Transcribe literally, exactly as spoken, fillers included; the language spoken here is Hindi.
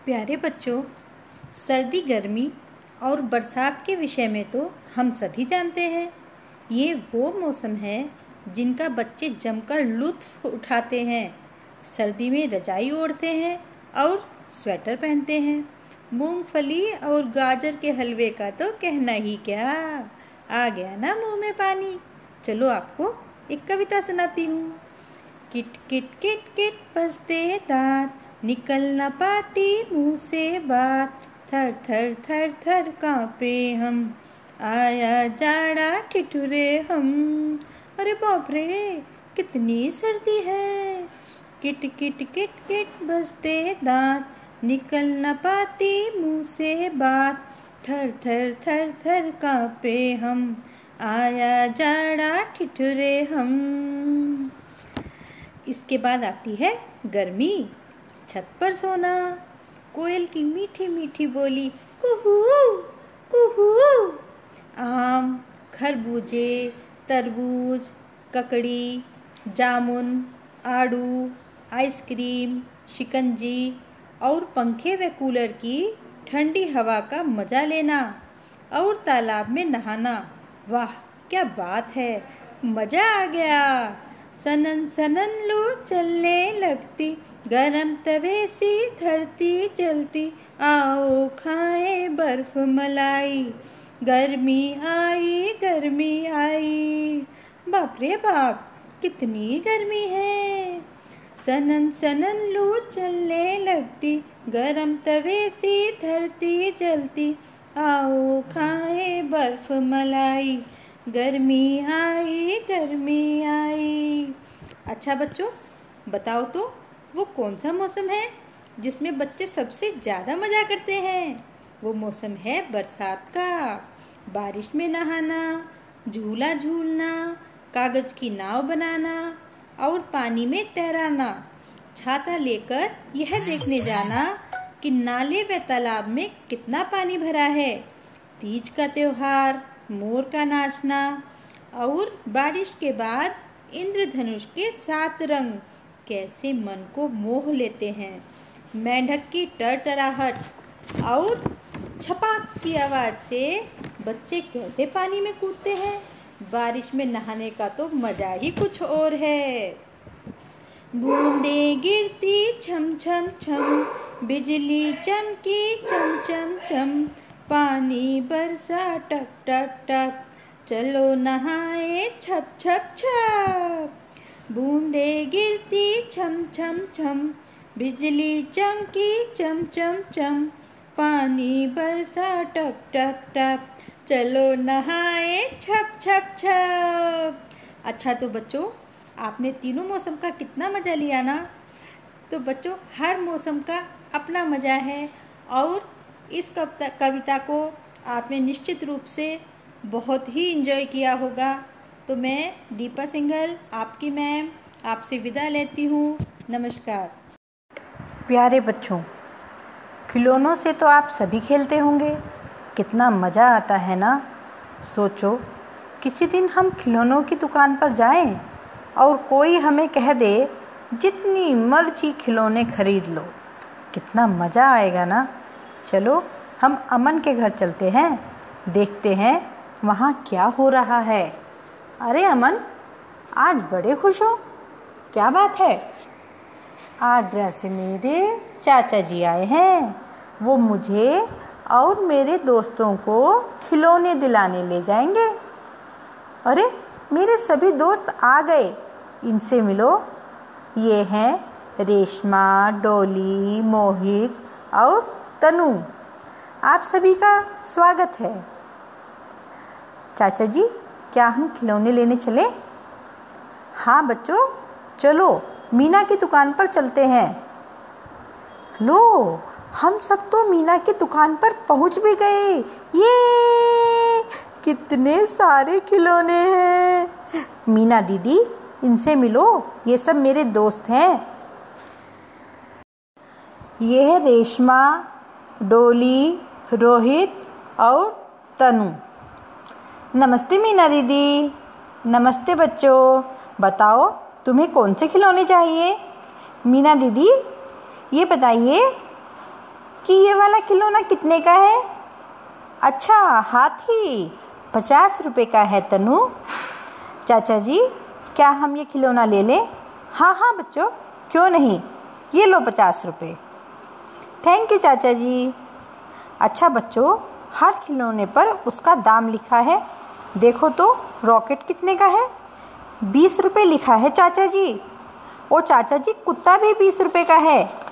प्यारे बच्चों, सर्दी गर्मी और बरसात के विषय में तो हम सभी जानते हैं। ये वो मौसम है जिनका बच्चे जमकर लुत्फ़ उठाते हैं। सर्दी में रजाई ओढ़ते हैं और स्वेटर पहनते हैं। मूंगफली और गाजर के हलवे का तो कहना ही क्या। आ गया ना मुंह में पानी। चलो आपको एक कविता सुनाती हूँ। किट किट किट किट बजते दांत, निकल न पाती मुंह से बात। थर थर थर थर कांपे हम, आया जाड़ा ठिठुरे हम। अरे बाप रे, कितनी सर्दी है। किट किट किट किट बजते दांत, निकल न पाती मुंह से बात। थर थर थर थर कांपे हम, आया जाड़ा ठिठुरे हम। इसके बाद आती है गर्मी। छत पर सोना, कोयल की मीठी मीठी बोली कुहू कुहू। आम, खरबूजे, तरबूज, ककड़ी, जामुन, आड़ू, आइसक्रीम, शिकंजी और पंखे व कूलर की ठंडी हवा का मज़ा लेना और तालाब में नहाना। वाह क्या बात है, मज़ा आ गया। सनन सनन लू चलने लगती, गरम तवे सी धरती जलती। आओ खाएं बर्फ मलाई, गर्मी आई गर्मी आई। बाप रे बाप, कितनी गर्मी है। सनन सनन लू चलने लगती, गरम तवे सी धरती जलती। आओ खाएं बर्फ मलाई, गर्मी आई गर्मी आई। अच्छा बच्चों, बताओ तो वो कौन सा मौसम है जिसमें बच्चे सबसे ज़्यादा मज़ा करते हैं। वो मौसम है बरसात का। बारिश में नहाना, झूला झूलना, कागज़ की नाव बनाना और पानी में तैराना। छाता लेकर यह देखने जाना कि नाले व तालाब में कितना पानी भरा है। तीज का त्योहार, मोर का नाचना और बारिश के बाद इंद्रधनुष के सात रंग कैसे मन को मोह लेते हैं। मेंढक की टरटराहट और छपाक की आवाज़ से बच्चे कैसे पानी में कूदते हैं। बारिश में नहाने का तो मज़ा ही कुछ और है। बूंदें गिरती छम छम छम, बिजली चमकी चम चम चम। पानी बरसा टप टप टप, चलो नहाए छप छप छप। बूंदें गिरती छम छम छम, बिजली चमकी चम चम चम। पानी बरसा टप टप टप, चलो नहाए छप छप छप। अच्छा तो बच्चों, आपने तीनों मौसम का कितना मज़ा लिया ना। तो बच्चों, हर मौसम का अपना मज़ा है और इस कविता कविता को आपने निश्चित रूप से बहुत ही एंजॉय किया होगा। तो मैं दीपा सिंघल, आपकी मैम, आपसे विदा लेती हूँ। नमस्कार। प्यारे बच्चों, खिलौनों से तो आप सभी खेलते होंगे, कितना मज़ा आता है ना। सोचो किसी दिन हम खिलौनों की दुकान पर जाएं और कोई हमें कह दे जितनी मर्जी खिलौने खरीद लो, कितना मज़ा आएगा ना। चलो हम अमन के घर चलते हैं, देखते हैं वहाँ क्या हो रहा है। अरे अमन, आज बड़े खुश हो, क्या बात है। आगरा से मेरे चाचा जी आए हैं। वो मुझे और मेरे दोस्तों को खिलौने दिलाने ले जाएंगे। अरे मेरे सभी दोस्त आ गए, इनसे मिलो। ये हैं रेशमा, डोली, मोहित और तनु। आप सभी का स्वागत है। चाचा जी, क्या हम खिलौने लेने चलें? हाँ बच्चों, चलो मीना की दुकान पर चलते हैं। लो, हम सब तो मीना की दुकान पर पहुंच भी गए। ये कितने सारे खिलौने हैं। मीना दीदी, इनसे मिलो, ये सब मेरे दोस्त हैं। ये है रेशमा, डोली, रोहित और तनु। नमस्ते मीना दीदी। नमस्ते बच्चों, बताओ तुम्हें कौन से खिलौने चाहिए। मीना दीदी, ये बताइए कि ये वाला खिलौना कितने का है? अच्छा, हाथी पचास रुपए का है तनु। चाचा जी, क्या हम ये खिलौना ले लें? हाँ हाँ बच्चों, क्यों नहीं, ये लो पचास रुपये। थैंक यू चाचा जी। अच्छा बच्चों, हर खिलौने पर उसका दाम लिखा है। देखो तो रॉकेट कितने का है? बीस रुपये लिखा है चाचा जी। ओ चाचा जी, कुत्ता भी बीस रुपये का है।